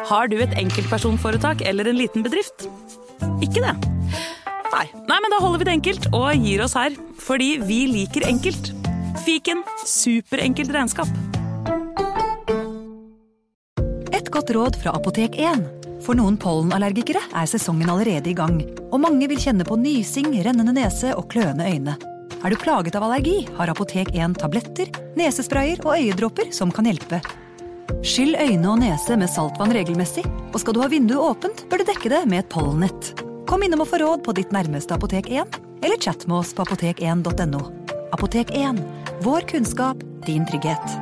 Har du et enkeltpersonforetak eller en liten bedrift? Ikke det? Nei, men da holder vi det enkelt og gir oss her, fordi vi liker enkelt. Fiken, superenkelt regnskap. Et godt råd fra Apotek 1. For noen pollenallergikere sesongen allerede i gang, og mange vil kjenne på nysing, rennende nese og kløende øyne. Du plaget av allergi, har Apotek 1 tabletter, nesesprayer og øyedråper som kan hjelpe. Skyll øyne og nese med saltvann regelmessig, og skal du ha vinduet åpent, bør du dekke det med et pollennett. Kom innom og få råd på ditt nærmeste Apotek 1, eller chat med oss på apotek1.no. Apotek 1. Vår kunnskap, din trygghet.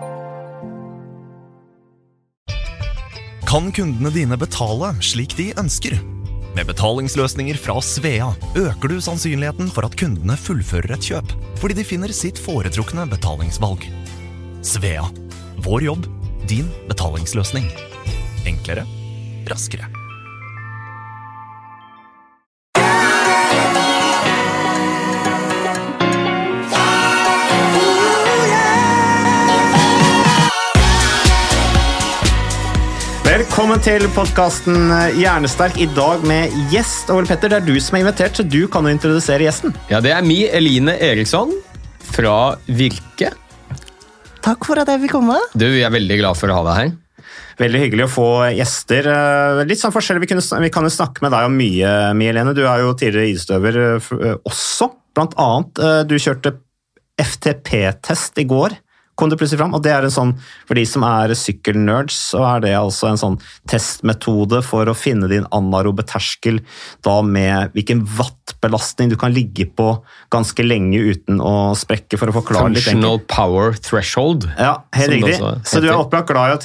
Kan kundene dine betale slik de ønsker? Med betalingsløsninger fra Svea øker du sannsynligheten for at kundene fullfører et kjøp, fordi de finner sitt foretrukne betalingsvalg. Svea. Vår jobb, din betalingsløsning. Enklere, raskere. Velkommen til podcasten Hjernesterk. I dag med gjest. Ole Petter, det du som invitert, så du kan jo introdusere gjesten. Ja, det Mi Eline Eriksson fra Virke. Takk for at jeg vil komme. Du, jeg veldig glad for å ha deg her. Veldig hyggelig å få gjester. Litt sånn forskjellig, vi kan jo snakke med deg om mye, Mi Helene. Du jo tidligere idrettsutøver også. Blant annet, du kjørte FTP-test i går. Kom det plutselig fram, og det en sånn, for de som sykkelnerds, så det altså en sånn testmetode for å finne din anaerobe terskel, da med hvilken wattbelastning du kan ligge på ganske lenge uten å sprekke, for å forklare litt enkelt. Functional power threshold. Ja, helt riktig. Så du opplagt glad i å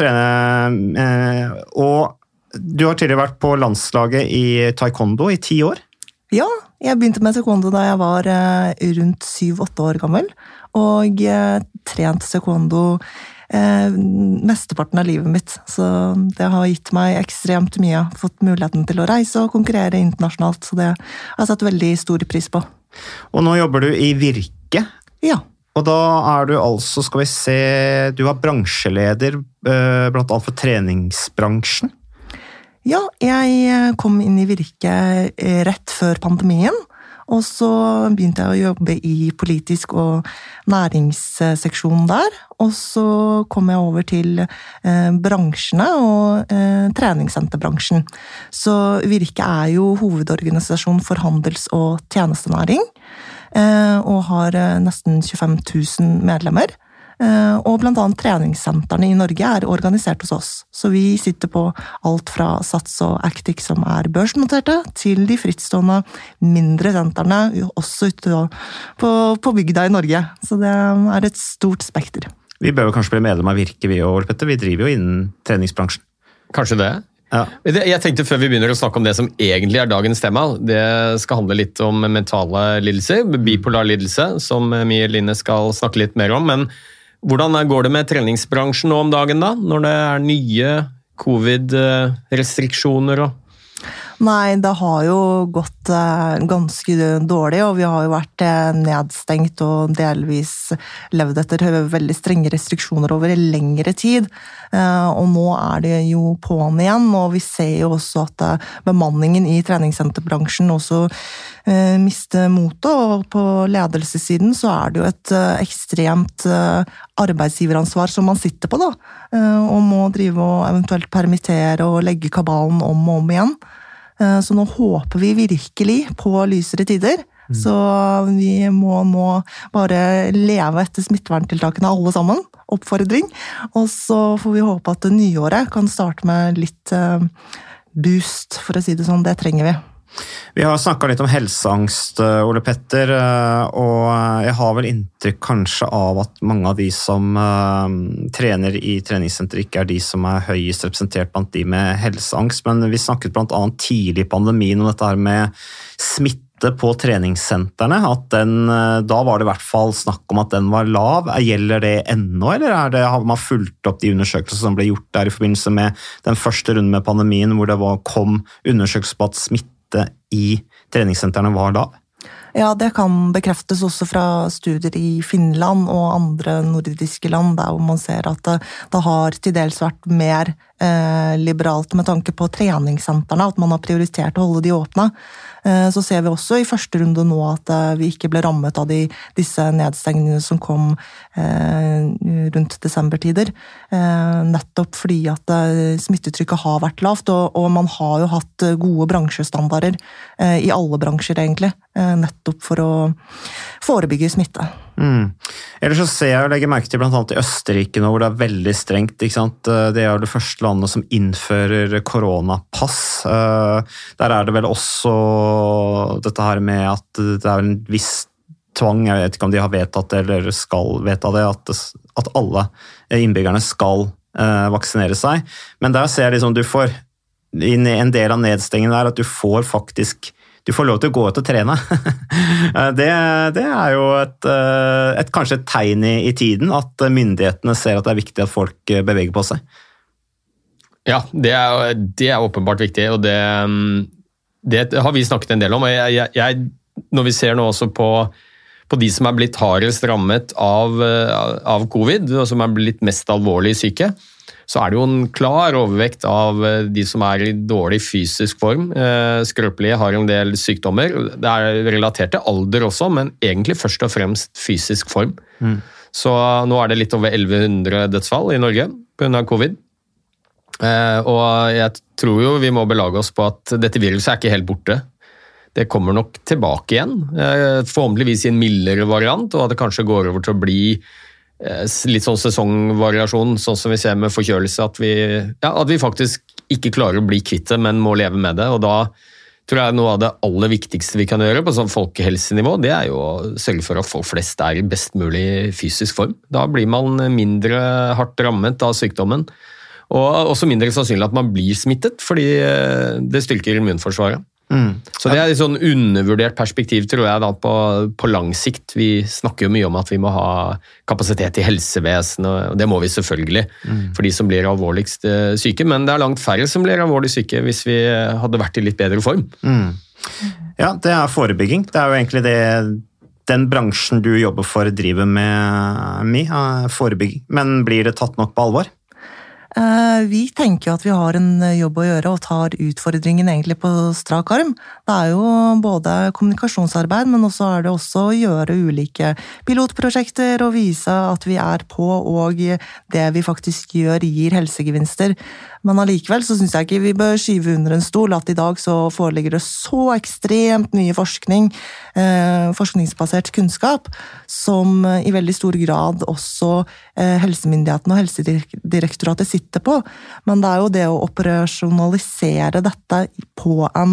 trene, og du har tidligere vært på landslaget i taekwondo i 10 år. Ja, jeg begynte med taekwondo da jeg var rundt 7-8 år gammel, og trent taekwondo mesteparten av livet mitt, så det har gitt meg ekstremt mye. Fått muligheten til å reise og konkurrere internasjonalt, så det har jeg satt veldig stor pris på. Og nå jobber du i Virke? Ja. Og da du altså, skal vi se, du var bransjeleder blant annet for treningsbransjen? Ja, jeg kom inn i Virke rett før pandemien, og så begynte jeg å jobbe i politisk og næringsseksjonen der, og så kom jeg over til bransjene og treningssenterbransjen. Så Virke jo hovedorganisasjon for handels- og tjenestenæring, og har nesten 25 000 medlemmer. Og blant annet treningssentrene i Norge organisert hos oss. Så vi sitter på alt fra Sats og Actic som børsnoterte, til de frittstående mindre sentrene, også ute på bygda i Norge. Så det et stort spekter. Vi bør jo kanskje bli medlem av Virke, vi og Ole Petter. Vi driver jo innen treningsbransjen. Kanskje det? Ja. Jeg tenkte før vi begynner å snakke om det som egentlig dagens tema, det skal handle litt om mentale lidelser, bipolar lidelse, som Mi Eline skal snakke litt mer om, men hvordan går det med treningsbransjen nå om dagen da, når det nye covid-restriksjoner? Nei, det har jo gått ganske dårlig, og vi har jo vært nedstengt og delvis levd etter veldig strenge restriksjoner over lengre tid. Og nå det jo på'n igjen, og vi ser jo også at bemanningen i treningssenterbransjen også mister motet, og på ledelsessiden så det jo et ekstremt arbeidsgiveransvar som man sitter på da, og må drive og eventuelt permittere og legge kabalen om og om igjen. Så nå håper vi virkelig på lysere tider, så vi må nå bare leve etter smitteverntiltakene alle sammen, oppfordring, og så får vi håpe at det nyåret kan starte med litt boost, for å si det sånn, det trenger vi. Vi har snakket litt om helseangst, Ole Petter, og jeg har vel inntrykk kanskje av at mange av de som trener i treningssenter ikke de som høyest representert blant de med helseangst, men vi snakket blant annet tidlig i pandemien om dette her med smitte på treningssenterne, at da var det i hvert fall snakk om at den var lav. Gjelder det ennå, eller har man fulgt opp de undersøkelser som ble gjort der i forbindelse med den første runden med pandemien, hvor det kom undersøkelser på at smitte i treningssentrene var lav? Ja, det kan bekreftes også fra studier i Finland og andre nordiske land, der hvor man ser at det har til dels vært mer liberalt med tanke på treningssentrene, at man har prioritert å holde de åpne. Så ser vi også i første runde nå at vi ikke ble rammet av disse nedstengningene som kom rundt desembertider, nettopp fordi at smittetrykket har vært lavt, og man har jo hatt gode bransjestandarder i alle bransjer egentlig, nettopp for å forebygge smitte. Ellers så ser jeg og legger merke til blant annet i Østerrike nå, hvor det er veldig strengt, ikke sant? Det er jo det første landet som innfører koronapass. Der er det vel også dette her med at det er en viss tvang, jeg vet ikke om de har vedtatt det eller skal vedta det, at alle innbyggerne skal vaksinere seg. Men der ser jeg liksom, du får en del av nedstengingen der, at du får lov til å gå ut og trene. Det er jo kanskje et tegn i tiden, at myndighetene ser at det er viktig at folk beveger på seg. Ja, det er åpenbart viktig, og det har vi snakket en del om. Når vi ser nå også på de som er blitt hardest rammet av covid, og som er blitt mest alvorlig syke, så er det jo en klar overvekt av de som er i dårlig fysisk form. Skrøpelige har en del sykdommer. Det er relatert til alder også, men egentlig først og fremst fysisk form. Så nå er det litt over 1100 dødsfall i Norge på grunn av covid. Og jeg tror jo vi må belage oss på at dette viruset er ikke helt borte. Det kommer nok tilbake igjen, forhåpentligvis i en mildere variant, og at det kanskje går over til å bli litt sånn sesongvariasjon, sånn som vi ser med forkjølelse, at vi faktisk ikke klarer å bli kvitt det, men må leve med det. Og da tror jeg noe av det aller viktigste vi kan gjøre på sånn folkehelsenivå, det er jo å sørge for at folk flest er i best mulig fysisk form. Da blir man mindre hardt rammet av sykdommen, og også mindre sannsynlig at man blir smittet, fordi det styrker immunforsvaret. Så det er et sånn undervurdert perspektiv, tror jeg, da, på lang sikt. Vi snakker jo mye om at vi må ha kapasitet i helsevesenet, og det må vi selvfølgelig, for de som blir alvorligst syke, men det er langt færre som blir alvorlig syke hvis vi hadde vært i litt bedre form. Ja, det er forebygging. Det er jo egentlig den bransjen du jobber for driver med, forebygging. Men blir det tatt nok på alvor? Vi tenker at vi har en jobb å gjøre og tar utfordringen egentlig på strak arm. Det er jo både kommunikasjonsarbeid, men også er det også å gjøre ulike pilotprosjekter og vise at vi er på, og det vi faktisk gjør gir helsegevinster. Men allikevel så synes jeg ikke vi bør skyve under en stol at i dag så foreligger det så ekstremt mye forskningsbasert kunnskap, som i veldig stor grad også helsemyndighetene og Helsedirektoratet sitter på. Men det er jo det å operasjonalisere dette på en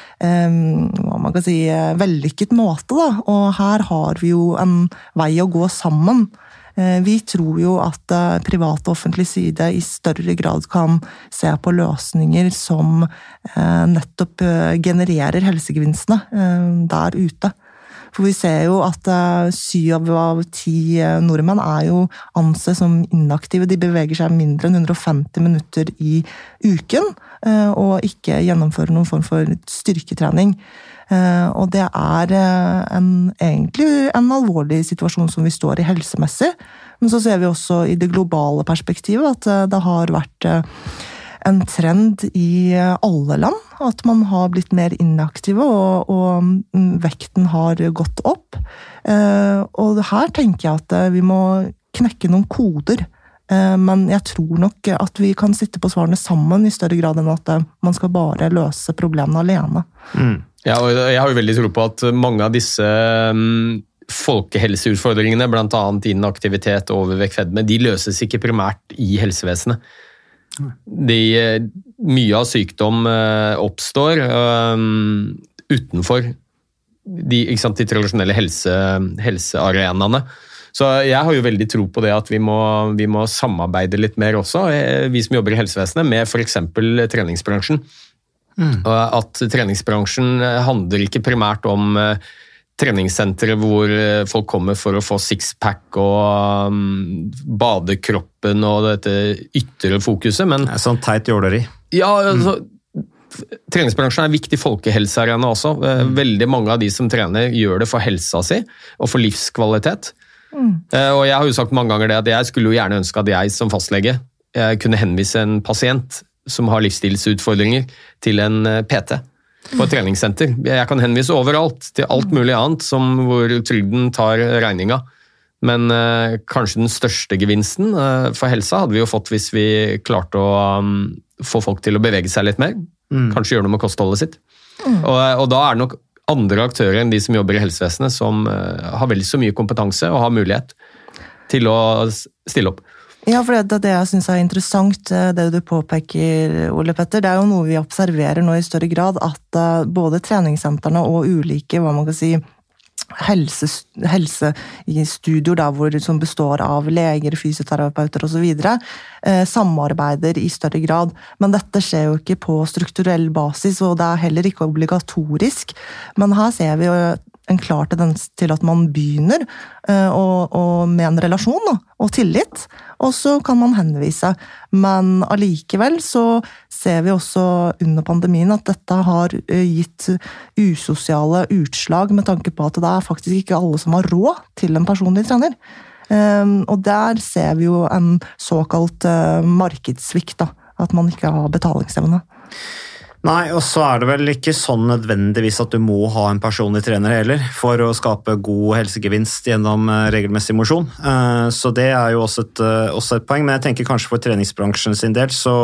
hva man kan si, vellykket måte, da. Og her har vi jo en vei å gå sammen. Vi tror jo at privat og offentlig side i større grad kan se på løsninger som nettopp genererer helsegevinstene der ute. For vi ser jo at 7 av 10 nordmenn er jo ansett som inaktive. De beveger seg mindre enn 150 minutter i uken, og ikke gjennomfører noen form for styrketrening. Og det er egentlig en alvorlig situasjon som vi står i helsemessig. Men så ser vi også i det globale perspektivet at det har vært en trend i alle land, at man har blitt mer inaktive, og vekten har gått opp. Og her tenker jeg at vi må knekke noen koder, men jeg tror nok at vi kan sitte på svarene sammen i større grad enn at man skal bare løse problemene alene. Ja, og jeg har jo veldig tro på at mange av disse folkehelseutfordringene, blant annet inaktivitet og overvekt, fedme, de løses ikke primært i helsevesenet. Mye av sykdom oppstår utenfor de tradisjonelle helsearenaene. Så jeg har jo veldig tro på det at vi må samarbeide litt mer også, vi som jobber i helsevesenet, med for eksempel treningsbransjen. At treningsbransjen handler ikke primært om treningssentre hvor folk kommer for å få sixpack og bade kroppen og dette ytre fokuset, men sånn teit jåleri. Ja, altså, treningsbransjen en viktig folkehelsearena også. Veldig mange av de som trener gjør det for helsa si og for livskvalitet. Og jeg har jo sagt mange ganger det at jeg skulle jo gjerne ønske at jeg som fastlege kunne henvise en pasient som har livsstilsutfordringer til en PT på et treningssenter. Jeg kan henvise overalt til alt mulig annet hvor trygden tar regninga. Men kanskje den største gevinsten for helsa hadde vi jo fått hvis vi klarte å få folk til å bevege seg litt mer. Kanskje gjøre noe med kostholdet sitt. Og da det nok andre aktører enn de som jobber i helsevesenet som har veldig så mye kompetanse og har mulighet til å stille opp. Ja, for det jeg synes interessant, det du påpeker, Ole Petter, det jo noe vi observerer nå i større grad, at både treningssentrene og ulike, hva man kan si, helsestudioer som består av leger, fysioterapeuter og så videre, samarbeider i større grad. Men dette skjer jo ikke på strukturell basis, og det heller ikke obligatorisk. Men her ser vi jo en klar tendens til at man begynner og med en relasjon og tillit, og så kan man henvise. Men allikevel så ser vi også under pandemien at dette har gitt usosiale utslag med tanke på at det faktisk ikke alle som har råd til en personlig trener. Og der ser vi jo en såkalt markedssvikt, at man ikke har betalingsevne. Nei, og så det vel ikke sånn nødvendigvis at du må ha en personlig trener heller for å skape god helsegevinst gjennom regelmessig mosjon. Så det jo også et poeng, men jeg tenker kanskje for treningsbransjen sin del så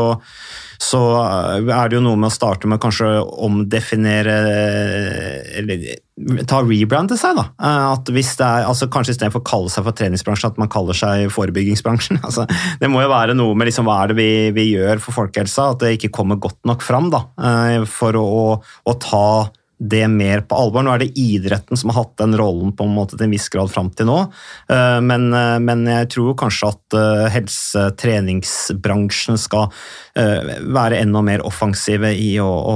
det jo noe med å starte med kanskje omdefinere eller ta rebrande seg da. At hvis det altså kanskje i stedet for å kalle seg for treningsbransjen, at man kaller seg forebyggingsbransjen. Altså, det må jo være noe med liksom, hva det vi gjør for folkehelsa, at det ikke kommer godt nok fram da, for å ta det mer på alvor. Nå det idretten som har hatt den rollen på en måte til en viss grad frem til nå, men jeg tror kanskje at helsetreningsbransjen skal være enda mer offensive i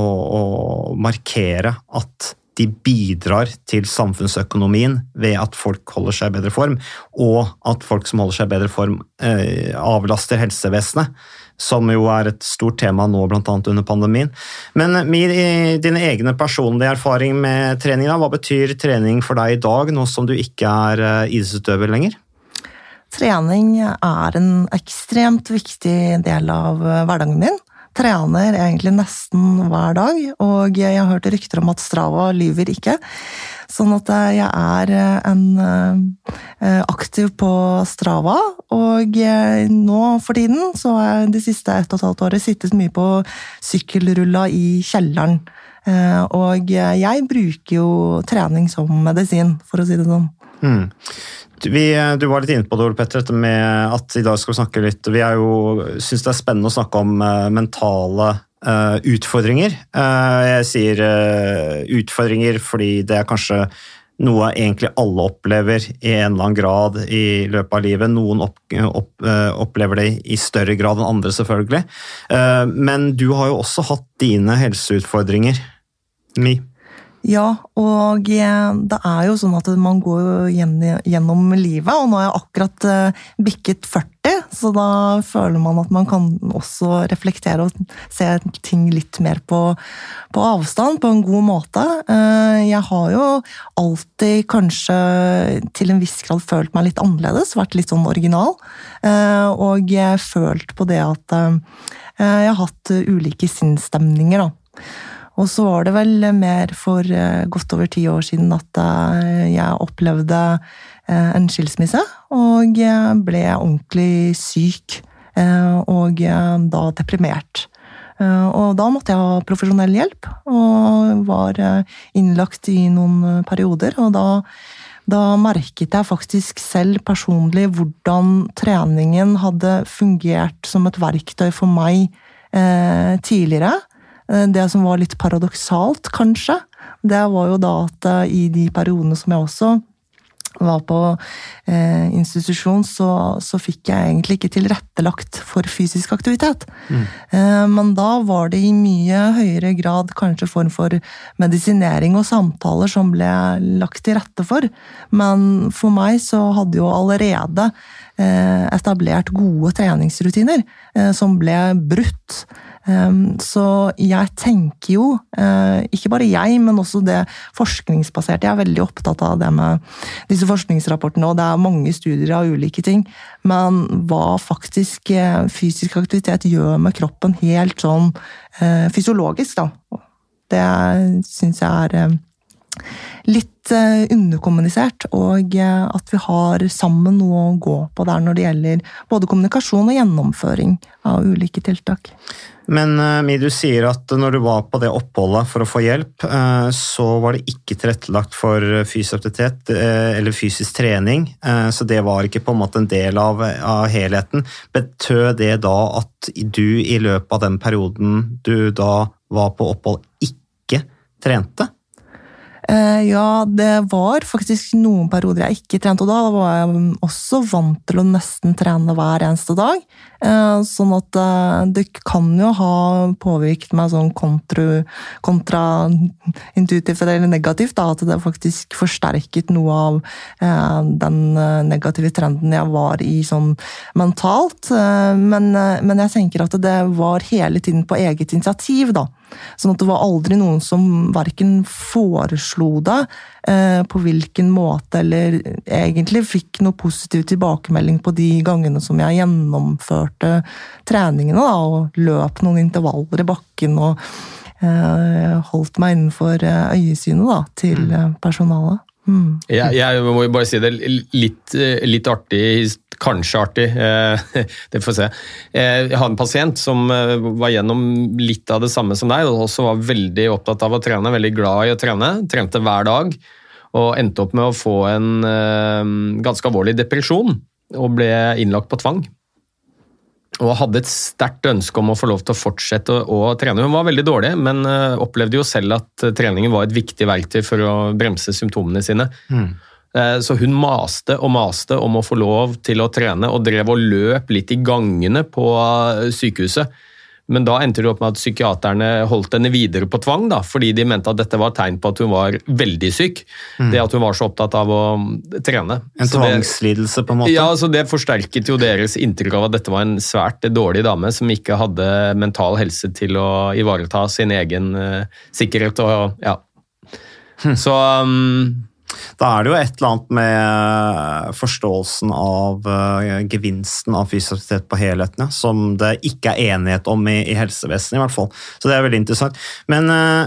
å markere at de bidrar til samfunnsøkonomien ved at folk holder seg i bedre form, og at folk som holder seg i bedre form avlaster helsevesenet, som jo et stort tema nå, blant annet under pandemien. Men i dine egne personlige erfaring med trening, hva betyr trening for deg i dag, nå som du ikke idrettsutøver lenger? Trening en ekstremt viktig del av hverdagen min. Trener egentlig nesten hver dag, og jeg har hørt rykter om at Strava lyver ikke. Sånn at jeg aktiv på Strava, og nå for tiden så de siste 1,5 året sittet mye på sykkelrulla i kjelleren. Og jeg bruker jo trening som medisin, for å si det sånn. Du var litt inne på det, Ole Petter, dette med at i dag skal vi snakke litt, vi synes det spennende å snakke om mentale utfordringer. Jeg sier utfordringer fordi det kanskje noe egentlig alle opplever i en eller annen grad i løpet av livet. Noen opplever det i større grad enn andre selvfølgelig. Men du har jo også hatt dine helseutfordringer, Mi. Ja, og det jo sånn at man går gjennom livet, og nå har jeg akkurat bikket 40, så da føler man at man kan også reflektere og se ting litt mer på avstand, på en god måte. Jeg har jo alltid kanskje til en viss grad følt meg litt annerledes, vært litt sånn original, og jeg følt på det at jeg har hatt ulike sinnsstemninger da. Og så var det vel mer for godt over 10 år siden at jeg opplevde en skilsmisse, og jeg ble ordentlig syk, og da deprimert. Og da måtte jeg ha profesjonell hjelp, og var innlagt i noen perioder, og da merket jeg faktisk selv personlig hvordan treningen hadde fungert som et verktøy for meg tidligere. Det som var litt paradoksalt, kanskje, det var jo da at i de periodene som jeg også var på institusjon, så fikk jeg egentlig ikke tilrettelagt for fysisk aktivitet. Men da var det i mye høyere grad kanskje form for medisinering og samtaler som ble lagt til rette for. Men for meg så hadde jo allerede etablert gode treningsrutiner som ble brutt Så jeg tenker jo, ikke bare jeg, men også det forskningsbaserte. Jeg er veldig opptatt av det med disse forskningsrapportene, og det er mange studier av ulike ting. Men hva faktisk fysisk aktivitet gjør med kroppen helt sånn fysiologisk, da. Det synes jeg er litt underkommunisert, og at vi har sammen noe å gå på der når det gjelder både kommunikasjon og gjennomføring av ulike tiltak. Men Mi, du sier at når du var på det oppholdet for å få hjelp, så var det ikke tilrettelagt for fysisk aktivitet eller fysisk trening, så det var ikke på en måte en del av helheten. Betød det da at du i løpet av den perioden du da var på opphold ikke trente? Ja, det var faktisk noen perioder jeg ikke trente, og da var jeg også vant til å nesten trene hver eneste dag. Sånn at det kan jo ha påvirket meg sånn kontraintuitivt eller negativt, da, at det faktisk forsterket noe av den negative trenden jeg var i sånn mentalt. Men jeg tenker at det var hele tiden på eget initiativ, da. Sånn at det var aldri noen som hverken foreslo det på hvilken måte, eller egentlig fikk noe positiv tilbakemelding på de gangene som jeg gjennomførte treningene, da, og løp noen intervaller i bakken og holdt meg innenfor øyesynet da, til personalet. Jeg må jo bare si det litt artig, kanskje artig, det får vi se. Jeg har en pasient som var gjennom litt av det samme som deg, og også var veldig opptatt av å trene, veldig glad i å trene, trente hver dag, og endte opp med å få en ganske alvorlig depresjon, og ble innlagt på tvang. Og hadde et sterkt ønske om å få lov til å fortsette å trene. Hun var veldig dårlig, men opplevde jo selv at treningen var et viktig verktøy for å bremse symptomene sine. Så hun maste og maste om å få lov til å trene, og drev og løp litt i gangene på sykehuset. Men da endte det opp med at psykiaterne holdt henne videre på tvang, da, fordi de mente at dette var tegn på at hun var veldig syk. Det at hun var så opptatt av å trene. En tvangslidelse på en måte? Ja, så det forsterket jo deres inntrykk av at dette var en svært dårlig dame som ikke hadde mental helse til å ivareta sin egen sikkerhet. Og, ja. Så... Da er det jo et eller annet med forståelsen av gevinsten av fysisk aktivitet på helheten, som det ikke er enighet om i helsevesenet i hvert fall. Så det er veldig interessant. Men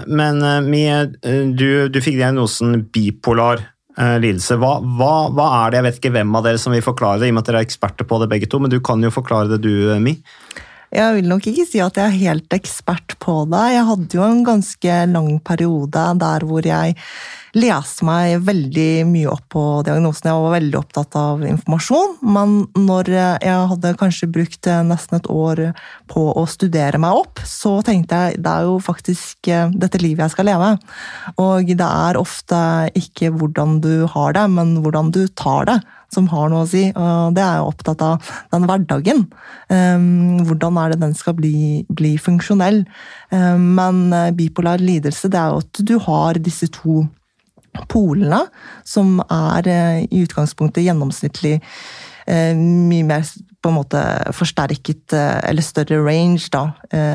Mie, du fikk diagnosen bipolar lidelse. Hva er det? Jeg vet ikke hvem av dere som vil forklare det, i og med at dere er eksperter på det begge to, men du kan jo forklare det du, Mie. Jeg vil nok ikke si at jeg er helt ekspert på det. Jeg hadde jo en ganske lang periode der hvor jeg leste meg veldig mye opp på diagnosen. Jeg var veldig opptatt av informasjon, men når jeg hadde kanskje brukt nesten et år på å studere meg opp, så tenkte jeg, det er jo faktisk dette livet jeg skal leve. Og det er ofte ikke hvordan du har det, men hvordan du tar det, som har noe å si. Og det er jeg opptatt av den hverdagen. Hvordan er det den skal bli funksjonell? Men bipolar lidelse, det er jo at du har disse to polene, som er i utgangspunktet gjennomsnittlig mye mer på en måte forsterket eller større range da,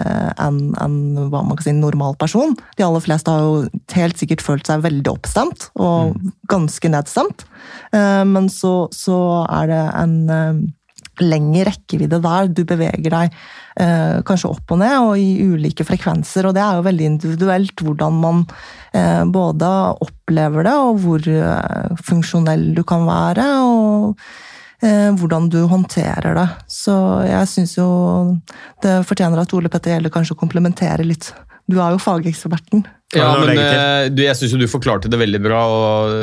enn hva man kan si en normal person. De aller fleste har jo helt sikkert følt seg veldig oppstemt og ganske nedstemt, men så er det en lengre rekkevidde der du beveger deg kanskje opp og ned og i ulike frekvenser, og det er jo veldig individuelt hvordan man både opplever det og hvor funksjonell du kan være og hvordan du håndterer det. Så jeg synes jo det fortjener at Ole Petter Gjelle kanskje komplementerer litt. Du er jo fageksperten. Ja, men jeg synes jo du forklarte det veldig bra,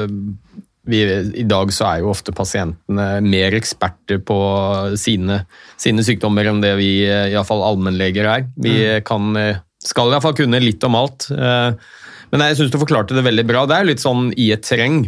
og i dag så er jo ofte pasientene mer eksperter på sine sykdommer enn det vi i hvert fall allmennleger er. Vi skal i hvert fall kunne litt om alt. Men jeg synes du forklarte det veldig bra. Det er litt sånn i et terreng,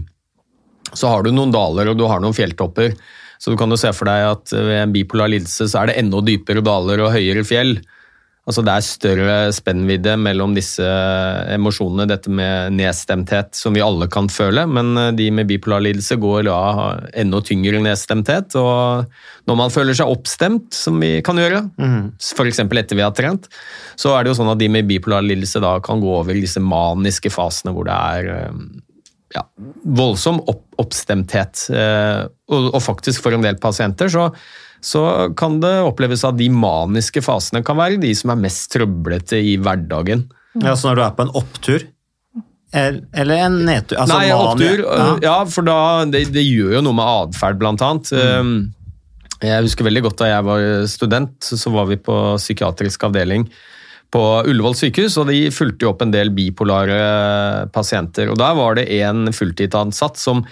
så har du noen daler og du har noen fjelltopper. Så du kan jo se for deg at ved en bipolar lidelse så er det enda dypere daler og høyere fjell. Altså det større spennvidde mellom disse emosjonene, dette med nedstemthet som vi alle kan føle, men de med bipolar lidelse går da enda tyngre nedstemthet, og når man føler seg oppstemt, som vi kan gjøre, for eksempel etter vi har trent, så det jo sånn at de med bipolar lidelse da kan gå over i disse maniske fasene hvor det voldsom oppstemthet, og faktisk for en del pasienter så kan det oppleves at de maniske fasene kan være de som mest trøblete i hverdagen. Ja, så når du på en opptur, eller en nedtur? Altså nei, opptur, ja, for da, det gjør jo noe med adferd blant annet. Jeg husker veldig godt da jeg var student, så var vi på psykiatrisk avdeling på Ullevål sykehus, og de fulgte jo opp en del bipolare pasienter, og der var det en fulltidsansatt som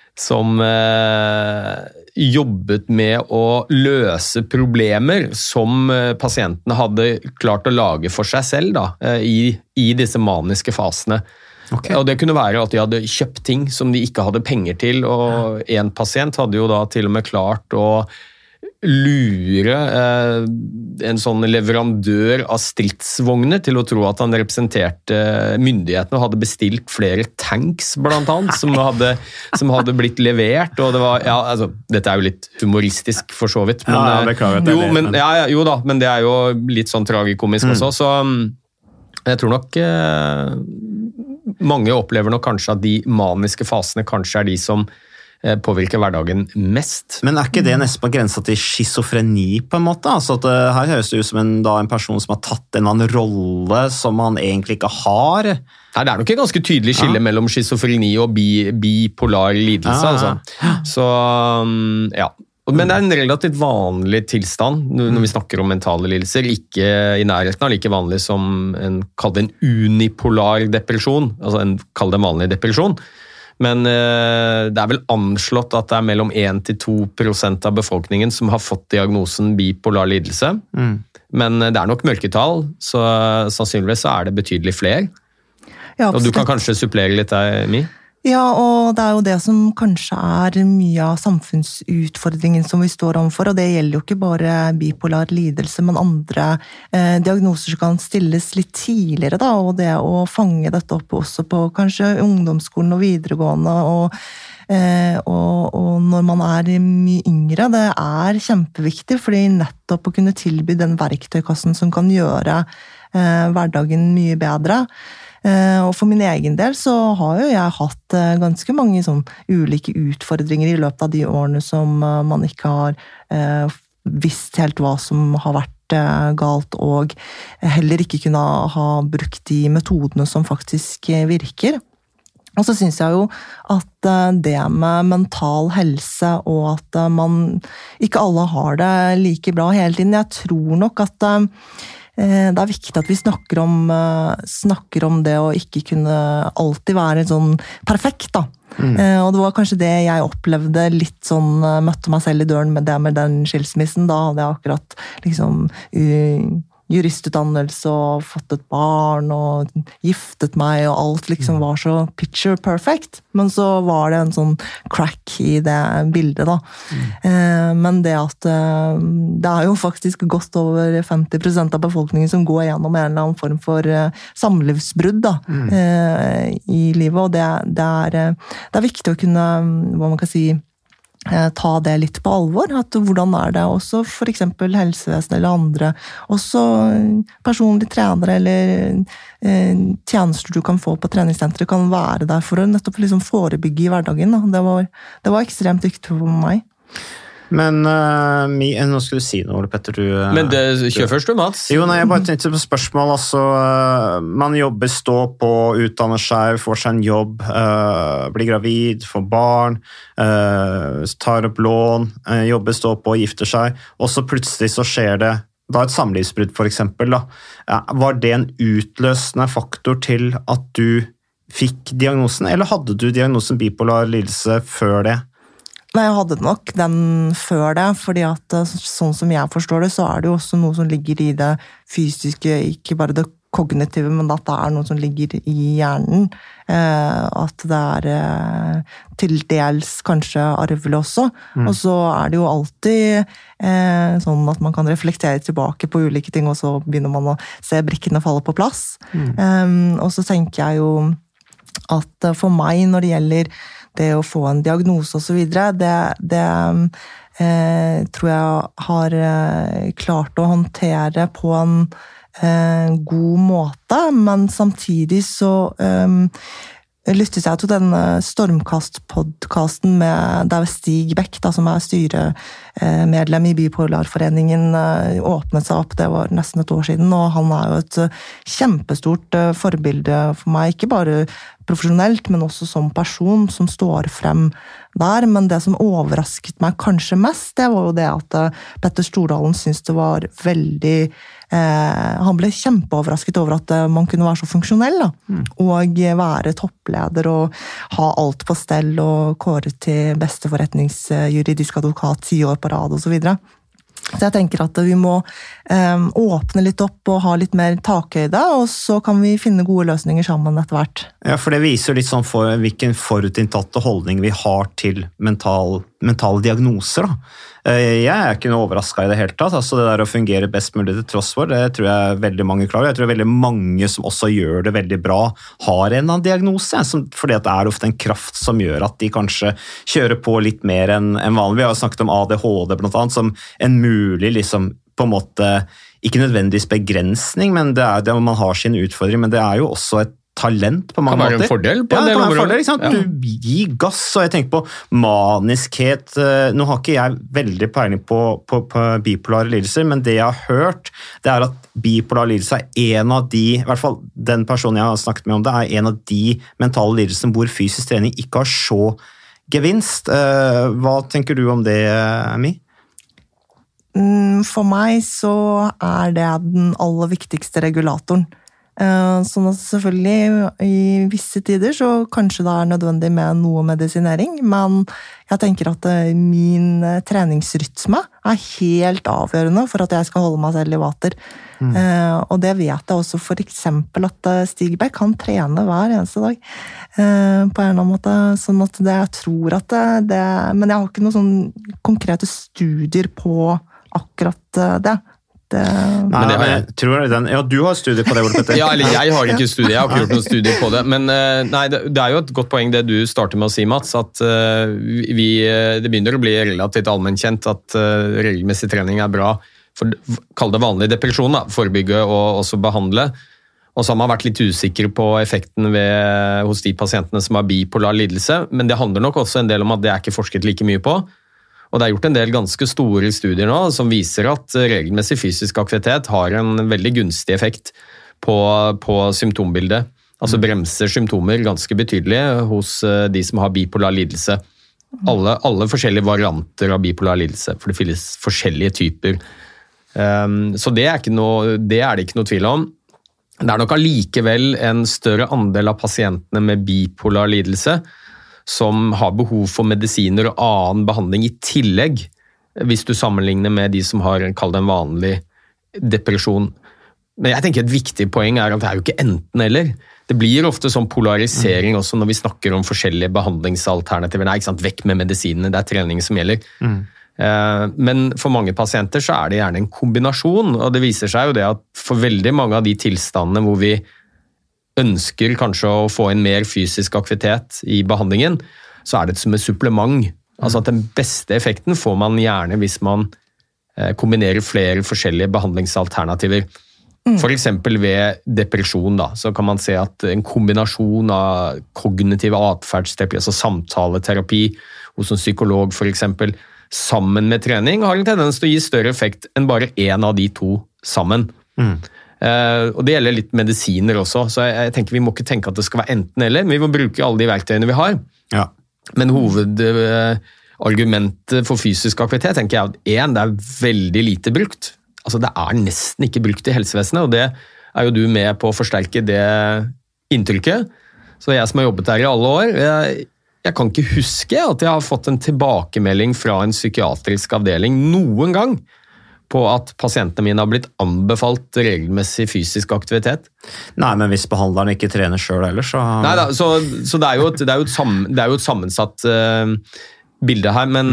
jobbet med å løse problemer som pasientene hadde klart å lage for seg selv da, i disse maniske fasene. Okay. Og det kunne være at de hadde kjøpt ting som de ikke hadde penger til, og en pasient hadde jo da til og med klart å lure en sånn leverandør av stridsvogner til å tro at han representerte myndighetene og hadde bestilt flere tanks blant annet som hadde blitt levert, og det var, ja, altså, dette jo litt humoristisk for så vidt, men, men det jo litt sånn tragikomisk også, så jeg tror nok mange opplever nok kanskje at de maniske fasene kanskje de som påvirker hverdagen mest. Men ikke det nesten på grensa til schizofreni på en måte? Altså at her høres det ut som en person som har tatt en annen rolle som han egentlig ikke har? Nei, det nok et ganske tydelig skille mellom schizofreni og bipolar lidelse. Altså. Så, ja. Men det en relativt vanlig tilstand når vi snakker om mentale lidelser, ikke i nærheten av like vanlig som kall det en unipolar depresjon, altså kall det en vanlig depresjon. Men det vel anslått at det mellom 1-2% av befolkningen som har fått diagnosen bipolar lidelse. Men det nok mørketall, så sannsynligvis så det betydelig flere. Ja, og du kan kanskje supplere litt der, Mi? Ja, og det jo det som kanskje mye av samfunnsutfordringen som vi står overfor, og det gjelder jo ikke bare bipolar lidelse, men andre diagnoser som kan stilles litt tidligere, da, og det å fange dette opp også på kanskje ungdomsskolen og videregående, og når man mye yngre, det kjempeviktig, fordi nettopp å kunne tilby den verktøykassen som kan gjøre hverdagen mye bedre. Og for min egen del så har jo jeg hatt ganske mange sånn ulike utfordringer i løpet av de årene som man ikke har visst helt hva som har vært galt, og heller ikke kunne ha brukt de metodene som faktisk virker. Og så synes jeg jo at det med mental helse, og at man ikke alle har det like bra hele tiden, jeg tror nok at det viktig at vi snakker om det å ikke kunne alltid være sånn perfekt, da. Og det var kanskje det jeg opplevde litt sånn, møtte meg selv i døren med den skilsmissen, da hadde jeg akkurat liksom juristutdannelse og fått et barn og giftet meg, og alt liksom var så picture perfect, men så var det en sånn crack i det bildet da. Men det at det jo faktisk godt over 50% av befolkningen som går gjennom en eller annen form for samlivsbrudd da, i livet, og det viktig å kunne, hva man kan si, ta det litt på alvor, at hvordan det også for eksempel helsevesen eller andre, også personlige trenere eller tjenester du kan få på treningssenteret kan være der for å nettopp liksom forebygge i hverdagen. Da. Det var ekstremt viktig for meg. Men nå skulle du si noe, Ole Petter. Men kjør først du, Mats. Jo, nei, jeg bare tenkte på spørsmål. Altså, man jobber, står på, utdanner seg, får seg en jobb, blir gravid, får barn, tar opp lån, jobber, står på, gifter seg, og så plutselig så skjer det et samlivsbrudd for eksempel. Da. Var det en utløsende faktor til at du fikk diagnosen, eller hadde du diagnosen bipolar lidelse før det? Nei, jeg hadde nok den før det, fordi at sånn som jeg forstår det, så det jo også noe som ligger i det fysiske, ikke bare det kognitive, men at det noe som ligger i hjernen. At det til dels kanskje arvelig også. Og så det jo alltid sånn at man kan reflektere tilbake på ulike ting, og så begynner man å se brikkene falle på plass. Og så tenker jeg jo at for meg, når det gjelder det å få en diagnose og så videre, det tror jeg har klart å håndtere på en god måte, men samtidig så lyttet jeg til denne Stormkast-podcasten der Stig Bech, da, som styremedlem i Bipolarforeningen, åpnet seg opp. Det var nesten et år siden, og han jo et kjempestort forbilde for meg, ikke bare profesjonelt, men også som person som står frem der. Men det som overrasket meg kanskje mest, det var jo det at Petter Stordalen syntes det var veldig han ble kjempeoverrasket over at man kunne være så funksjonell da, og være toppleder og ha alt på stell og kåre til beste forretningsjuridisk advokat 10 år på rad og så videre. Så jeg tenker at vi må åpne litt opp og ha litt mer takhøyde, og så kan vi finne gode løsninger sammen etter hvert. Ja, for det viser jo litt sånn hvilken forutinntatte holdning vi har til mentale diagnoser da. Jeg ikke noe overrasket i det hele tatt, altså det der å fungere best mulig til tross for, det tror jeg veldig mange klarer. Jeg tror veldig mange som også gjør det veldig bra, har en annen diagnose, fordi at det ofte en kraft som gjør at de kanskje kjører på litt mer enn vanlig. Vi har snakket om ADHD blant annet, som en mulig liksom på en måte, ikke nødvendigvis begrensning, men det det man har sin utfordring, men det jo også et talent på mange måter. Kan være en fordel på en del områder. Ja. Du gir gass, og jeg tenker på maniskhet. Nå har ikke jeg veldig peiling på bipolare lidelser, men det jeg har hørt, det at bipolar lidelse en av de, i hvert fall den personen jeg har snakket med om det, en av de mentale lidelsene hvor fysisk trening ikke har så gevinst. Hva tenker du om det, Mi? For meg så det den aller viktigste regulatoren. Sånn at selvfølgelig i visse tider så kanskje det nødvendig med noe medisinering, men jeg tenker at min treningsrytme helt avgjørende for at jeg skal holde meg selv i vater. Og det vet jeg også for eksempel at Stig Bech kan trene hver eneste dag på en eller annen måte, sånn at jeg tror at det men jeg har ikke noen sånn konkrete studier på akkurat det. Nei, men jeg tror du har studier på det, Ole Petter. Ja, eller jeg har ikke studier, jeg har ikke gjort noen studier på det, men nei, det jo et godt poeng det du starter med å si, Mats, at det begynner å bli relativt allmennkjent at regelmessig trening bra for, kall det vanlig depresjon, da, forebygge og også behandle, og så har man vært litt usikker på effekten hos de pasientene som har bipolar lidelse, men det handler nok også en del om at det ikke forsket like mye på. Og det gjort en del ganske store studier nå som viser at regelmessig fysisk aktivitet har en veldig gunstig effekt på symptombildet. Altså bremser symptomer ganske betydelig hos de som har bipolar lidelse. Alle forskjellige varianter av bipolar lidelse, for det finnes forskjellige typer. Så det det ikke noe tvil om. Det nok allikevel en større andel av pasientene med bipolar lidelse som har behov for medisiner og annen behandling i tillegg, hvis du sammenligner med de som har kall det en vanlig depresjon. Men jeg tenker et viktig poeng at det jo ikke enten eller. Det blir ofte sånn polarisering også når vi snakker om forskjellige behandlingsalternativer. Nei, ikke sant? Vekk med medisinene, det trening som gjelder. Men for mange pasienter så det gjerne en kombinasjon, og det viser seg jo det at for veldig mange av de tilstandene hvor vi ønsker kanskje å få en mer fysisk aktivitet i behandlingen, så det som et supplement. Altså at den beste effekten får man gjerne hvis man kombinerer flere forskjellige behandlingsalternativer. For eksempel ved depresjon, da, så kan man se at en kombinasjon av kognitiv atferdsterapi, altså samtaleterapi hos en psykolog for eksempel, sammen med trening, har en tendens til å gi større effekt enn bare en av de to sammen. Og det gjelder litt medisiner også, så jeg tenker vi må ikke tenke at det skal være enten eller, men vi må bruke alle de verktøyene vi har. Ja. Men hovedargumentet for fysisk aktivitet tenker jeg at det veldig lite brukt. Altså det nesten ikke brukt i helsevesenet, og det jo du med på å forsterke det inntrykket. Så jeg som har jobbet der i alle år, jeg kan ikke huske at jeg har fått en tilbakemelding fra en psykiatrisk avdeling noen gang, på at pasientene mine har blitt anbefalt regelmessig fysisk aktivitet. Nei, men hvis behandleren ikke trener selv ellers, så... Neida, så det er jo et sammensatt bilde her, men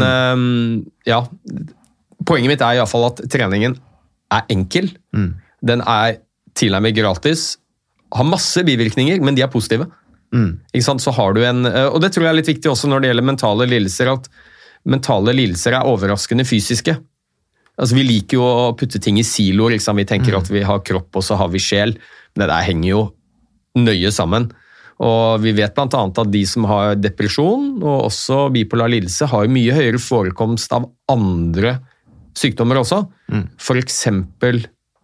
ja, poenget mitt i hvert fall at treningen enkel, den tilnærmet gratis, har masse bivirkninger, men de positive. Ikke sant? Så har du og det tror jeg litt viktig også når det gjelder mentale lidelser, at mentale lidelser overraskende fysiske. Altså, vi liker jo å putte ting i siloer, liksom. Vi tenker at vi har kropp, og så har vi sjel. Men det der henger jo nøye sammen. Og vi vet blant annet at de som har depresjon, og også bipolar lidelse, har mye høyere forekomst av andre sykdommer også. For eksempel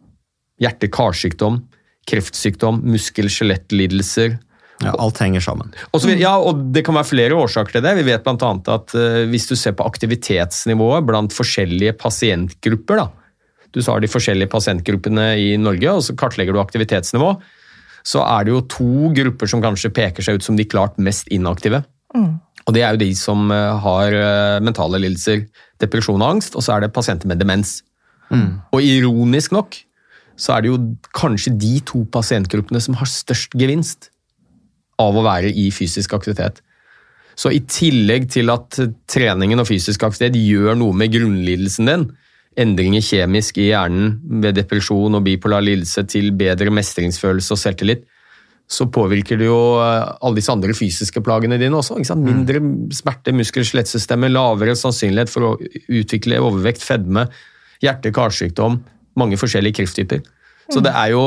hjerte-karsykdom, kreftsykdom, muskel-skjelettlidelser. Ja, alt henger sammen. Og det kan være flere årsaker til det. Vi vet blant annet at hvis du ser på aktivitetsnivået blant forskjellige pasientgrupper, du sa de forskjellige pasientgruppene i Norge, og så kartlegger du aktivitetsnivå, så det jo 2 grupper som kanskje peker seg ut som de klart mest inaktive. Og det jo de som har mentale lidelser, depresjon og angst, og så det pasienter med demens. Og ironisk nok, så det jo kanskje de 2 pasientgruppene som har størst gevinst av å være i fysisk aktivitet. Så i tillegg til at treningen og fysisk aktivitet gjør noe med grunnlidelsen din, endringer kjemisk i hjernen ved depresjon og bipolar lidelse til bedre mestringsfølelse og selvtillit, så påvirker det jo alle disse andre fysiske plagene dine også. Ikke sant? Mindre smerte, muskel-skjelettsystemet, lavere sannsynlighet for å utvikle overvekt, fedme, hjerte-karsykdom, mange forskjellige krefttyper. Så det jo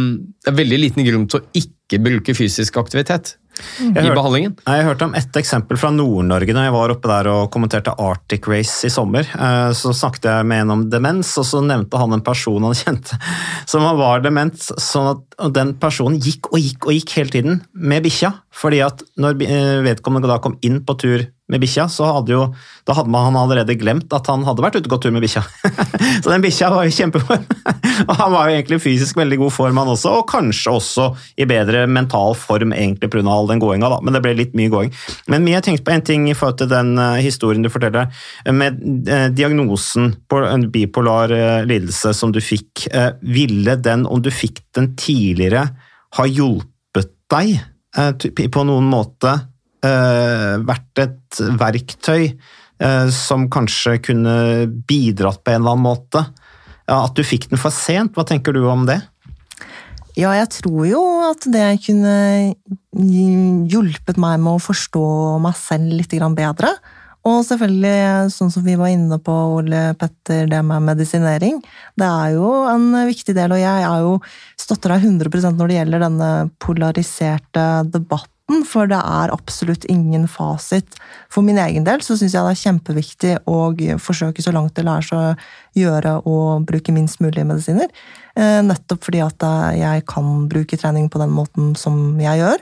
veldig liten grunn til å ikke bruke fysisk aktivitet i behandlingen. Jeg hørte om et eksempel fra Nord-Norge når jeg var oppe der og kommenterte Arctic Race i sommer. Så snakket jeg med en om demens, og så nevnte han en person han kjente som var dement, sånn at den personen gikk hele tiden med bikkja, fordi at når vedkommende da kom inn på tur med bikkja, så da hadde han allerede glemt at han hadde vært ute og gått tur med bikkja. Så den bikkja var jo kjempeform. Og han var jo egentlig fysisk veldig god form han også, og kanskje også i bedre mental form egentlig på grunn av all den gåinga da, men det ble litt mye gåing. Men jeg tenkte på en ting i forhold til den historien du forteller, med diagnosen på en bipolar lidelse som du fikk. Ville den, om du fikk den tidligere, ha hjulpet deg på noen måte, vært et verktøy som kanskje kunne bidratt på en eller annen måte? At du fikk den for sent, hva tenker du om det? Ja, jeg tror jo at det kunne hjulpet meg med å forstå meg selv litt bedre. Og selvfølgelig, sånn som vi var inne på, Ole Petter, det med medisinering, det jo en viktig del, og jeg jo støtter deg 100% når det gjelder denne polariserte debatten, for det absolutt ingen fasit. For min egen del så synes jeg det kjempeviktig å forsøke så langt det lærer seg å gjøre og bruke minst mulig medisiner, nettopp fordi at jeg kan bruke trening på den måten som jeg gjør.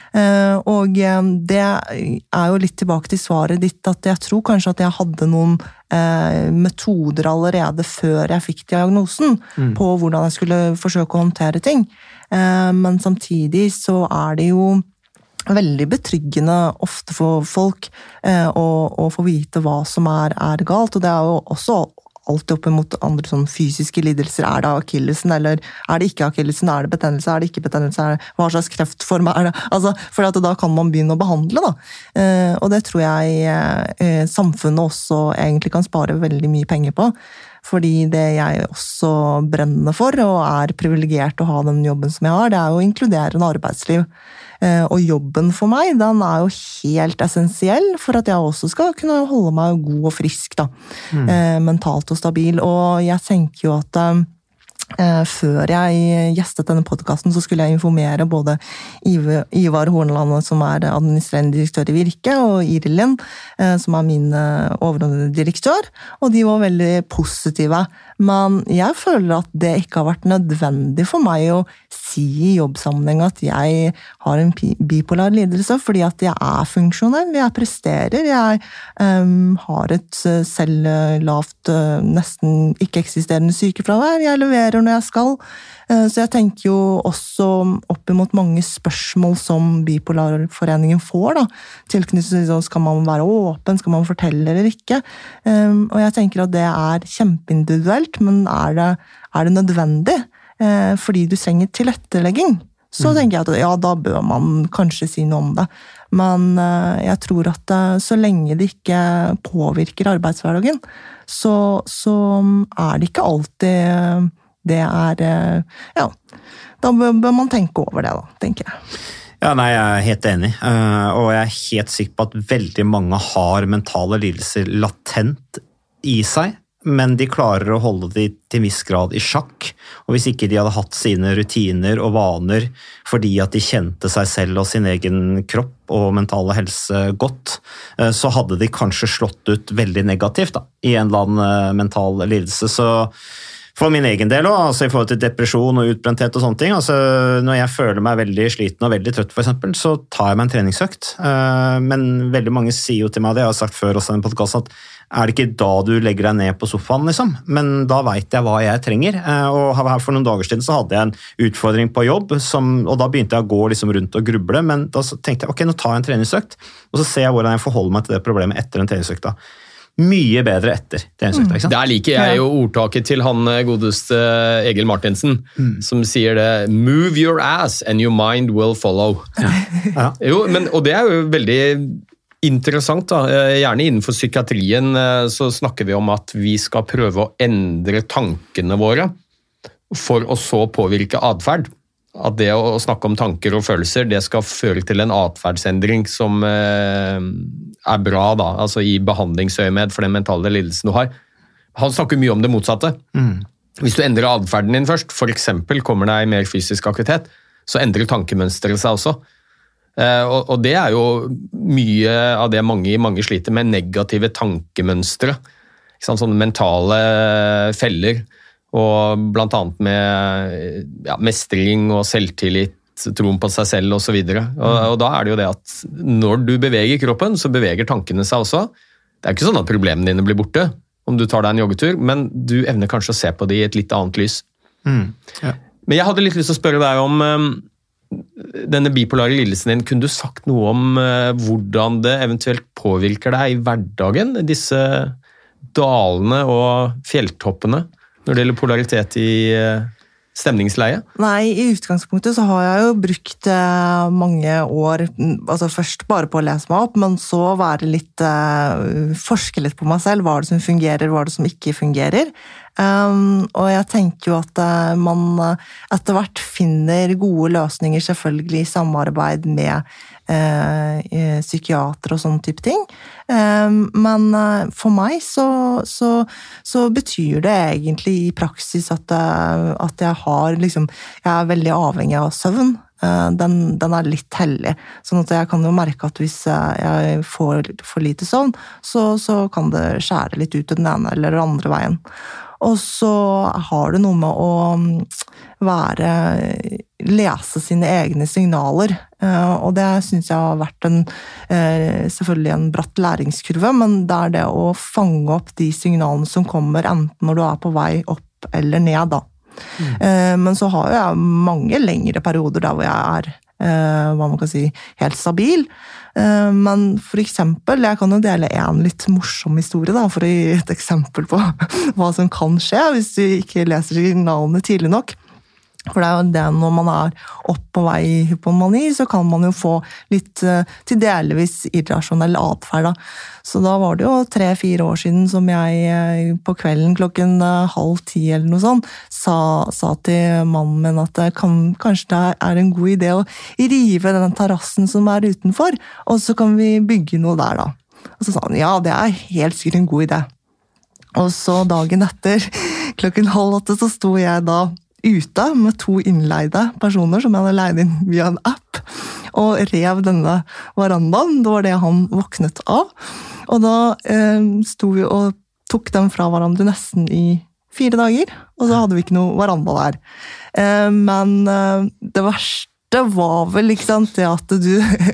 Og det jo litt tilbake til svaret ditt, at jeg tror kanskje at jeg hadde noen metoder allerede før jeg fikk diagnosen på hvordan jeg skulle forsøke å håndtere ting. Men samtidig så det jo veldig betryggende ofte for folk å få vite hva som galt, og det jo også alltid opp mot andre sånn fysiske lidelser. Det akillesen, eller det ikke akillesen? Det betennelse? Det ikke betennelse? Hva slags kreftform det? Altså, for da kan man begynne å behandle, da. Og det tror jeg samfunnet også egentlig kan spare veldig mye penger på. Fordi det jeg også brenner for, og privilegert å ha den jobben som jeg har, det jo inkluderende arbeidsliv. Og jobben for meg, den jo helt essensiell for at jeg også skal kunne holde meg god og frisk, da. Mentalt og stabil. Og jeg tenker jo at før jeg gjestet denne podcasten, så skulle jeg informere både Ivar Horneland, som administrerende direktør i Virke, og Irilin, som min overordnede direktør, og de var veldig positive. Men jeg føler at det ikke har vært nødvendig for meg å si si i jobbsammenheng at jeg har en bipolar lidelse, fordi at jeg funksjonell, jeg presterer, jeg har et selv lavt, nesten ikke-eksisterende sykefravær, jeg leverer når jeg skal. Så jeg tenker jo også opp imot mange spørsmål som Bipolarforeningen får, da, tilknyttet skal man være åpen, skal man fortelle eller ikke, og jeg tenker at det kjempeindividuelt, men er det nødvendig, fordi du trenger tilrettelegging, så tenker jeg at ja, da bør man kanskje si noe om det, men jeg tror at så lenge det ikke påvirker arbeidshverdagen, så det ikke alltid det ja, da bør man tenke over det da, tenker jeg. Ja, nei, jeg helt enig, og jeg helt sikker på at veldig mange har mentale lidelser latent i seg, men de klarer å holde de til viss grad i sjakk, og hvis ikke de hadde hatt sine rutiner og vaner fordi at de kjente seg selv og sin egen kropp og mentale helse godt, så hadde de kanskje slått ut veldig negativt da, i en eller annen mental lidelse, så for min egen del også, altså i forhold til depresjon og utbrenthet og sånne ting, altså når jeg føler meg veldig sliten og veldig trøtt for eksempel, så tar jeg meg en treningsøkt. Men veldig mange sier jo til meg, det jeg har sagt før også i en podcast, at det ikke da du legger deg ned på sofaen liksom, men da vet jeg hva jeg trenger. Og her for noen dager siden så hadde jeg en utfordring på jobb, og da begynte jeg å gå liksom rundt og gruble, men da tenkte jeg, ok, nå tar jeg en treningsøkt, og så ser jeg hvordan jeg forholder meg til det problemet etter en treningsøkt da. Mye bedre etter treningsøkta, ikke sant? Der liker jeg jo ordtaket til han godeste Egil Martinsen, som sier det, move your ass and your mind will follow. Ja. Jo, og det jo veldig interessant da, gjerne innenfor psykiatrien så snakker vi om at vi skal prøve å endre tankene våre for å så påvirke adferd. At det å snakke om tanker og følelser, det skal føre til en adferdsendring som bra da, altså i behandlingsøyemed for den mentale lidelsen du har. Han snakker mye om det motsatte. Hvis du endrer adferden din først, for eksempel kommer deg mer fysisk aktivitet, så endrer tankemønstret seg også. Og det jo mye av det mange sliter med, negative tankemønstre. Sånne mentale feller, og blant annet med mestring og selvtillit, troen på seg selv og så videre. Og da det jo det at når du beveger kroppen, så beveger tankene seg også. Det ikke sånn at problemene dine blir borte om du tar deg en joggetur, men du evner kanskje å se på det i et litt annet lys. Ja. Men jeg hadde litt lyst til å spørre deg om denne bipolare lidelsen din. Kunne du sagt noe om hvordan det eventuelt påvirker deg i hverdagen, disse dalene og fjelltoppene? Når det gjelder polaritet i stemningsleie? Nei, i utgangspunktet så har jeg jo brukt mange år, altså først bare på å lese meg opp, men så forske litt på meg selv, hva det som fungerer, hva det som ikke fungerer. Og jeg tenker jo at man etter hvert finner gode løsninger, selvfølgelig i samarbeid med psykiater og sånne type ting. Men for meg så betyr det egentlig i praksis at jeg har liksom, jeg veldig avhengig av søvn. Den litt hellig, sånn at jeg kan jo merke at hvis jeg får for lite søvn, så kan det skjære litt ut den ene eller den andre veien. Og så har det noe med å lese sine egne signaler, og det synes jeg har vært selvfølgelig en bratt læringskurve, men det det å fange opp de signalene som kommer, enten når du på vei opp eller ned da. Men så har jeg mange lengre perioder der hvor jeg hva man kan si, helt stabil. Men for eksempel, jeg kan jo dele en litt morsom historie da, for å gi et eksempel på hva som kan skje hvis du ikke leser signalene tidlig nok. For det jo det når man opp på vei i hypomani, så kan man jo få litt til delvis irrasjonell adferd da. Så da var det jo 3-4 år siden som jeg på kvelden klokken 9:30 eller noe sånt, sa til mannen min at kanskje det en god idé å rive den terrassen som utenfor, og så kan vi bygge noe der da. Og så sa han, ja, det helt sikkert en god idé. Og så dagen etter, klokken 7:30, så sto jeg da ute med 2 innleide personer som jeg hadde leid inn via en app, og rev denne verandaen. Det var det han våknet av. Og da sto vi og tok dem fra hverandre nesten i 4 dager, og så hadde vi ikke noe veranda der. Men det verste var vel ikke sant, det at du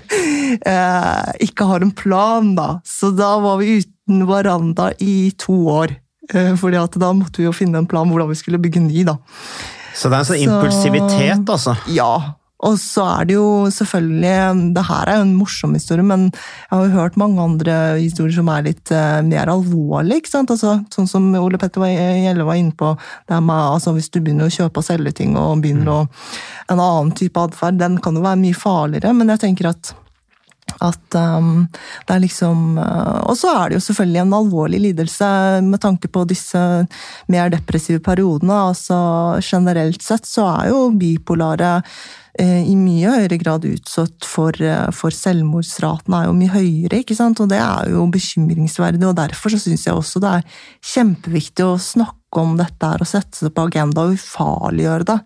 ikke har en plan da. Så da var vi uten veranda i 2 år. Fordi at da måtte vi jo finne en plan hvordan vi skulle bygge ny da. Så det er en sånn impulsivitet, altså? Ja, og så det jo selvfølgelig, det her jo en morsom historie, men jeg har jo hørt mange andre historier som litt mer alvorlige, ikke sant? Altså, sånn som Ole Petter Gjelle var inne på, det med, altså, hvis du begynner å kjøpe og selge ting, og begynner å, en annen type adferd, den kan jo være mye farligere, men jeg tenker at det liksom, og så det jo selvfølgelig en alvorlig lidelse med tanke på disse mer depressive periodene, altså generelt sett så jo bipolare i mye høyere grad utsatt for selvmordsraten jo mye høyere, ikke sant? Og det jo bekymringsverdig, og derfor så synes jeg også det kjempeviktig å snakke om dette her, og sette det på agenda og ufarliggjøre det.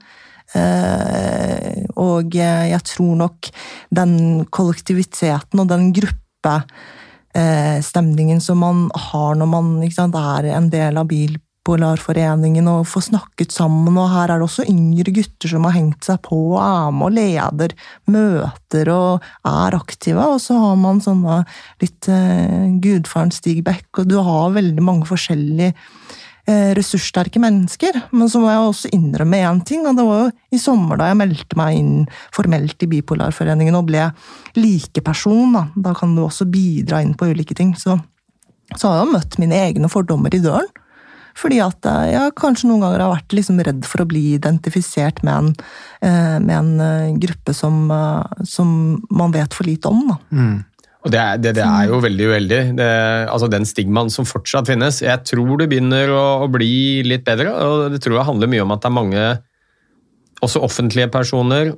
Og jeg tror nok den kollektiviteten og den gruppestemningen som man har når man ikke sant, en del av Bipolarforeningen og får snakket sammen, og her det også yngre gutter som har hengt seg på og med og leder møter og aktive, og så har man sånne litt gudfaren Stig Beck, og du har veldig mange forskjellige ressurssterke mennesker, men så må jeg også innrømme en ting, og det var jo i sommer da jeg meldte meg inn formelt i Bipolarforeningen og ble likeperson, da kan du også bidra inn på ulike ting, så har jeg møtt mine egne fordommer i døren, fordi at jeg kanskje noen ganger har vært liksom redd for å bli identifisert med en gruppe som man vet for lite om, da. Og det jo veldig uheldig. Altså den stigmaen som fortsatt finnes. Jeg tror det begynner å bli litt bedre, og det tror jeg handler mye om at det mange, også offentlige personer,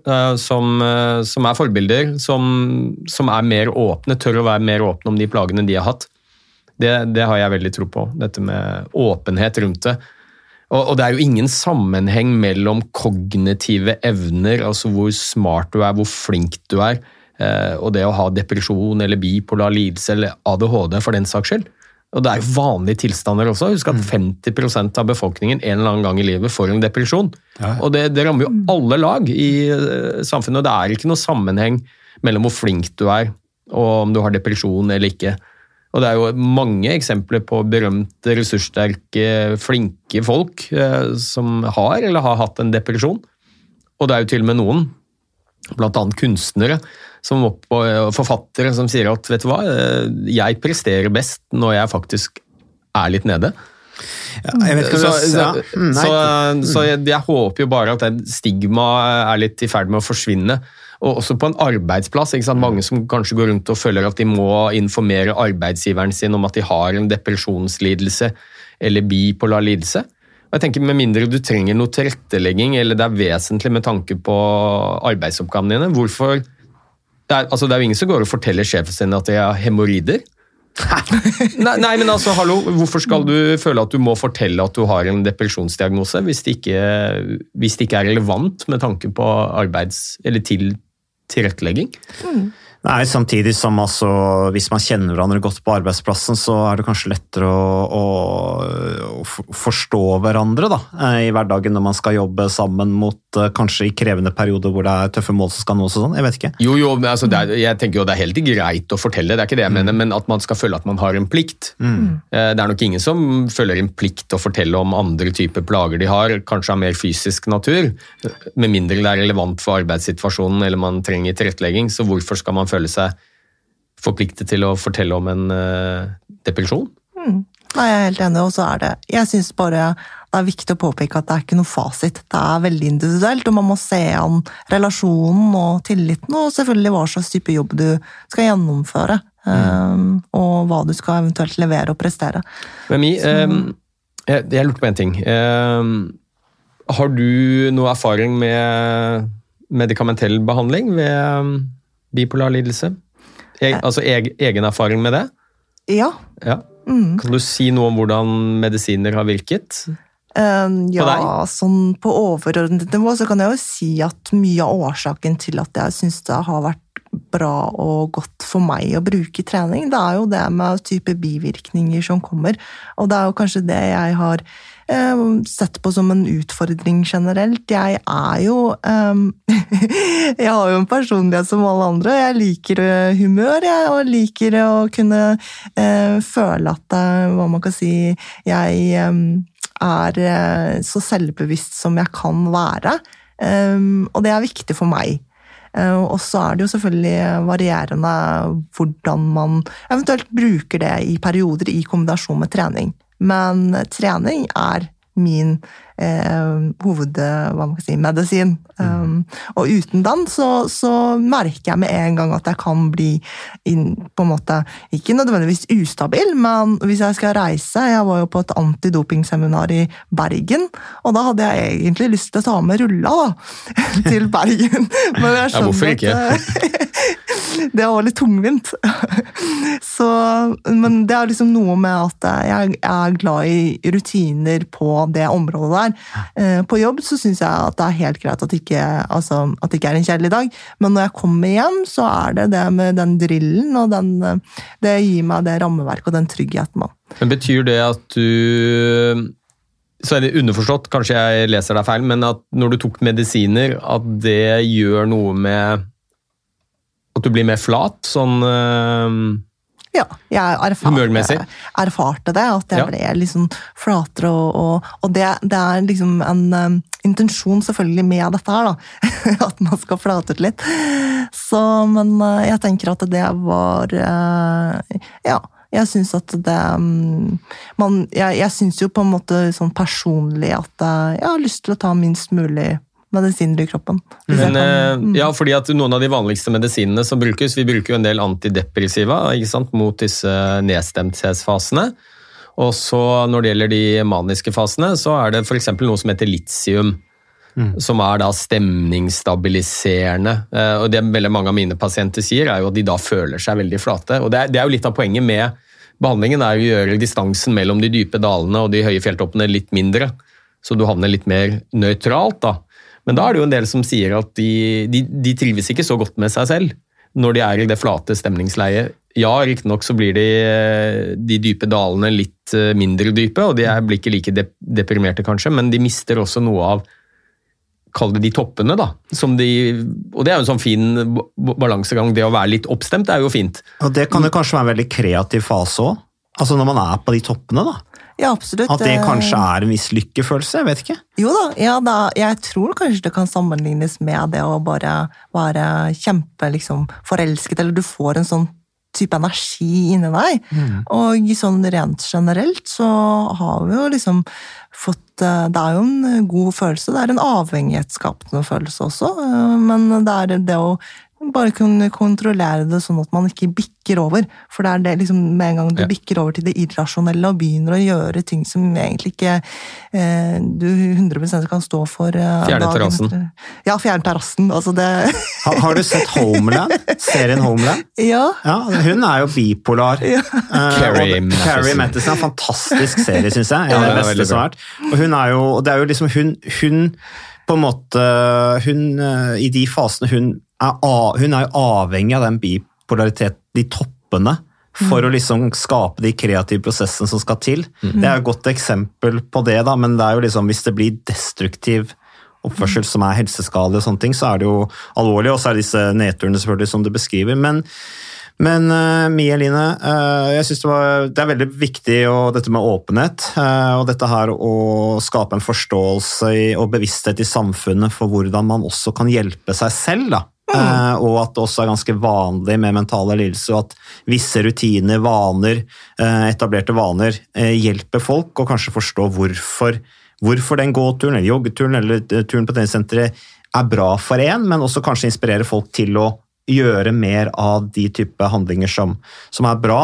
som forbilder, som mer åpne, tør å være mer åpne om de plagene de har hatt. Det har jeg veldig tro på, dette med åpenhet rundt det. Og det jo ingen sammenheng mellom kognitive evner, altså hvor smart du hvor flink du og det å ha depresjon eller bipolar lidelse eller ADHD for den saks skyld. Og det jo vanlige tilstander også. Husk at 50% av befolkningen en eller annen gang i livet får en depresjon. Ja. Og det rammer jo alle lag i samfunnet, og det ikke noe sammenheng mellom hvor flink du og om du har depresjon eller ikke. Og det jo mange eksempler på berømte, ressurssterke, flinke folk som har eller har hatt en depresjon. Og det jo til og med noen, blant annet kunstnere, som forfattere som sier at, vet du hva, jeg presterer best når jeg faktisk litt nede. Ja, jeg vet ikke så jeg håper jo bare at den stigma litt i ferd med å forsvinne, og også på en arbeidsplass, ikke sant? Mange som kanskje går rundt og føler at de må informere arbeidsgiveren sin om at de har en depresjonslidelse eller bipolar lidelse. Og jeg tenker, med mindre du trenger noe tilrettelegging, eller det vesentlig med tanke på arbeidsoppgavene dine, hvorfor det jo ingen som går og forteller sjefen sin at de har hemorrider. Nei, men altså, hallo, hvorfor skal du føle at du må fortelle at du har en depresjonsdiagnose hvis det ikke relevant med tanke på eller tilrettelegging? Nei, samtidig som altså, hvis man kjenner hverandre godt på arbeidsplassen, så det kanskje lettere å forstå hverandre da, i hverdagen når man skal jobbe sammen mot kanskje i krevende perioder hvor det tøffe mål som skal nås og sånn, jeg vet ikke. Jo, altså jeg tenker jo det helt greit å fortelle, det ikke det jeg mener, men at man skal føle at man har en plikt. Det nok ingen som føler en plikt å fortelle om andre typer plager de har, kanskje av mer fysisk natur, med mindre det relevant for arbeidssituasjonen eller man trenger tilrettelegging, så hvorfor skal man føle seg forpliktet til å fortelle om en depresjon? Nei, jeg helt enig, og så det. Jeg synes bare det viktig å påpeke at det ikke noe fasit. Det veldig individuelt, og man må se an relasjonen og tilliten, og selvfølgelig hva slags type jobb du skal gjennomføre, og hva du skal eventuelt levere og prestere. Men jeg lurte på en ting. Har du noe erfaring med medikamentell behandling ved bipolar lidelse? Altså egen erfaring med det? Ja. Kan du si noe om hvordan medisiner har virket? Ja, sånn på overordnet nivå så kan jeg jo si at mye av årsaken til at jeg synes det har vært bra og godt for meg å bruke i trening, det jo det med type bivirkninger som kommer, og det jo kanskje det jeg har sett på som en utfordring generelt. Jeg jo jeg har jo en personlighet som alle andre. Jeg liker humør, og liker å kunne føle at hva man kan si, jeg så selvbevisst som jeg kan være. Og det viktig for meg. Og så det jo selvfølgelig varierende hvordan man eventuelt bruker det i perioder i kombinasjon med trening. Men trening min hva man kan si, medisin. Og uten den så merker jeg med en gang at jeg kan bli på en måte, ikke nødvendigvis ustabil, men hvis jeg skal reise, jeg var jo på et antidopingseminar i Bergen, og da hadde jeg egentlig lyst til å ta med rulla da, til Bergen. Men jeg skjønner hvorfor ikke? Det var litt tungvint. Så, men det liksom noe med at jeg glad i rutiner på det området der. På jobb så synes jeg at det helt greit at det ikke, at det ikke en kjedelig dag, men når jeg kommer hjem så det med den drillen, og det gir meg det rammeverket og den tryggheten. Men betyr det at du... Så det underforstått, kanskje jeg leser deg feil, men at når du tok medisiner, at det gjør noe med at du blir mer flat, sånn ja, jeg erfarte det, at jeg ble liksom flatere, og det liksom en intensjon selvfølgelig med dette her, da, at man skal flate ut litt. Så, men jeg tenker at det var, ja, jeg synes at det, jeg synes jo på en måte sånn personlig at jeg har lyst til å ta minst mulig medisiner i kroppen. Men, ja, fordi at noen av de vanligste medisinene som brukes, vi bruker jo en del antidepressiva, ikke sant, mot disse nedstemthetsfasene, og så når det gjelder de maniske fasene, så det for eksempel noe som heter lithium, som da stemningsstabiliserende, og det veldig mange av mine pasienter sier jo at de da føler seg veldig flate, og det jo litt av poenget med behandlingen å gjøre distansen mellom de dype dalene og de høye fjelltoppene litt mindre, så du havner litt mer nøytralt da. Men da det jo en del som sier at de trives ikke så godt med seg selv når de i det flate stemningsleiet. Ja, riktig nok så blir de dype dalene litt mindre dype, og de blir ikke like deprimerte kanskje, men de mister også noe av, kall det de toppene da, og det jo en sånn fin balansegang, det å være litt oppstemt jo fint. Og det kan jo kanskje være en veldig kreativ fase også, altså når man på de toppene da. Ja, absolutt. At det kanskje en viss lykkefølelse, jeg vet ikke. Jo da, jeg tror kanskje det kan sammenlignes med det å bare være kjempe liksom, forelsket, eller du får en sånn type energi inni deg. Og sånn rent generelt så har vi jo liksom fått, det jo en god følelse, det en avhengighetsskapende følelse også, men det det å bare kunne kontrollere det sånn at man ikke bikker over, for det liksom med en gang du bikker over til det irrasjonelle og begynner å gjøre ting som egentlig ikke du 100% kan stå for. Fjerne terrassen. Ja, fjerne terrassen, altså det... Har du sett Homeland? Serien Homeland? Ja. Hun jo bipolar. Ja. Carrie Mathison en fantastisk serie, synes jeg. Det beste som og hun jo, det jo liksom hun på en måte, i de fasene hun jo avhengig av den bipolaritet, de toppene, for å liksom skape de kreative prosessene som skal til. Det et godt eksempel på det da, men det jo liksom, hvis det blir destruktiv oppførsel som helseskadelig og sånne ting, så det jo alvorlig, og så det disse nedturene selvfølgelig som du beskriver, men Mia-Line, jeg synes det veldig viktig dette med åpenhet, og dette her å skape en forståelse og bevissthet i samfunnet for hvordan man også kan hjelpe seg selv da. Og at det også ganske vanlig med mentale lidelser, og at visse rutiner, vaner, etablerte vaner hjelper folk å kanskje forstå hvorfor den gåturen, eller joggeturen, eller turen på treningssenteret bra for en, men også kanskje inspirere folk til å gjøre mer av de type handlinger som bra,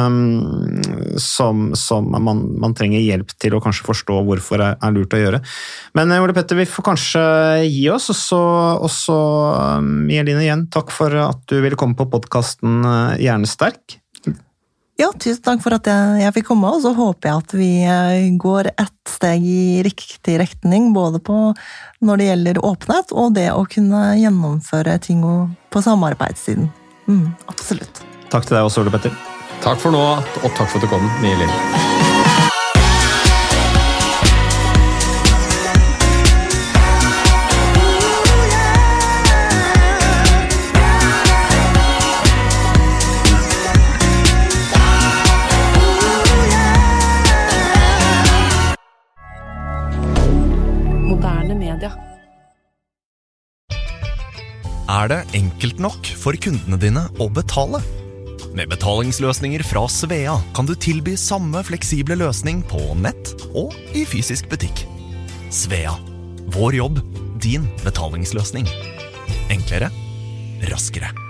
som man trenger hjelp til å kanskje forstå hvorfor lurt å gjøre. Men Ole Petter, vi får kanskje gi oss, og så Mia-Line igjen, takk for at du ville komme på podcasten Hjernesterk. Ja, tusen takk for at jeg fikk komme, og så håper jeg at vi går et steg i riktig retning, både på når det gjelder åpenhet, og det å kunne gjennomføre ting på samarbeidssiden. Absolutt. Takk til deg også, Ole Petter. Takk for nå, og takk for at du kom, Mie Line. Moderne media. Er det enkelt nok for kundene dine å betale? Med betalingsløsninger fra Svea kan du tilby samme fleksible løsning på nett og i fysisk butikk. Svea. Vår jobb, din betalingsløsning. Enklere, raskere.